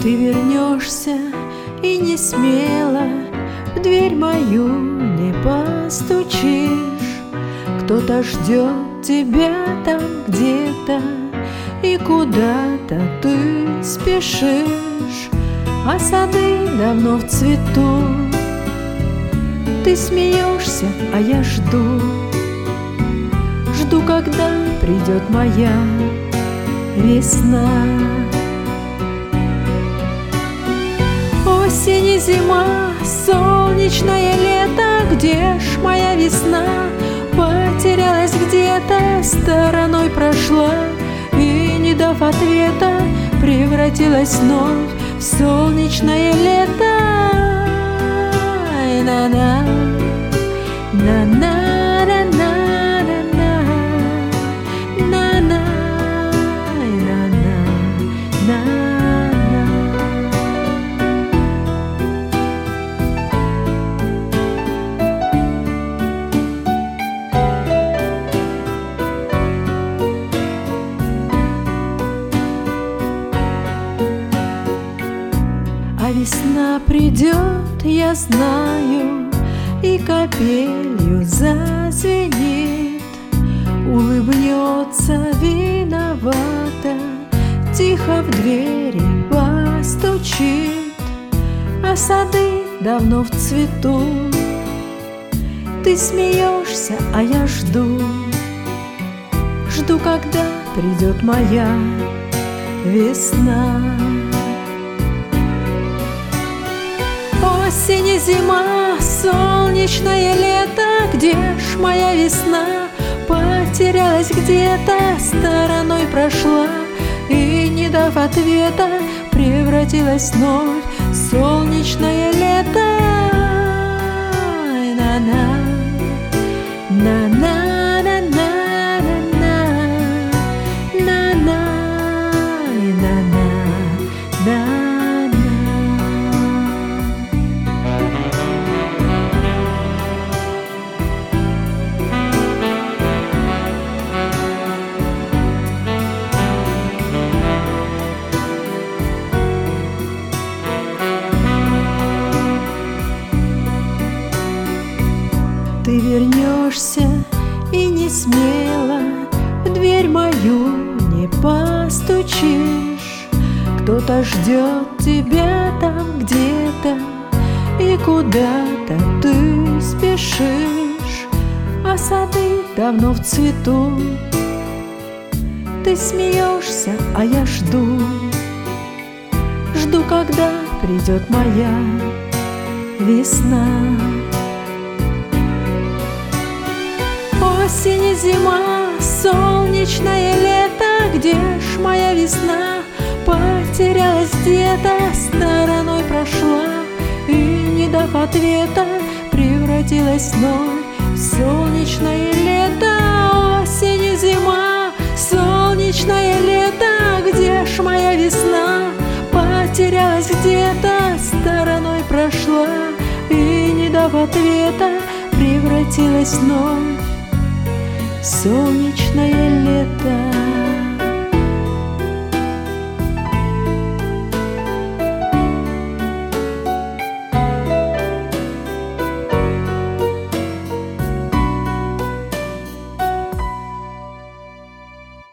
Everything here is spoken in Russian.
Ты вернешься и не смело в дверь мою не постучишь. Кто-то ждет тебя там где-то, и куда-то ты спешишь, а сады давно в цвету. Ты смеешься, а я жду, жду, когда придет моя весна. Осень и зима, солнечное лето, где ж моя весна? Потерялась где-то, стороной прошла, и, не дав ответа, превратилась вновь в солнечное лето. На-на, на-на. А весна придет, я знаю, и капелью зазвенит, улыбнется виновата, тихо в двери постучит, а сады давно в цвету. Ты смеешься, а я жду, жду, когда придет моя весна. Осень и зима, солнечное лето, где ж моя весна? Потерялась где-то, стороной прошла, и, не дав ответа, превратилась вновь в солнечное лето. На-на, на-на. Ты вернешься и не смело в дверь мою не постучишь. Кто-то ждет тебя там где-то, и куда-то ты спешишь, а сады давно в цвету. Ты смеешься, а я жду, жду, когда придет моя весна. Осень и зима, солнечное лето, где ж моя весна? Потерялась где-то, стороной прошла, и, не дав ответа, превратилась вновь в солнечное лето. Осень и зима, солнечное лето, где ж моя весна? Потерялась где-то, стороной прошла, и, не дав ответа, превратилась вновь в солнечное лето.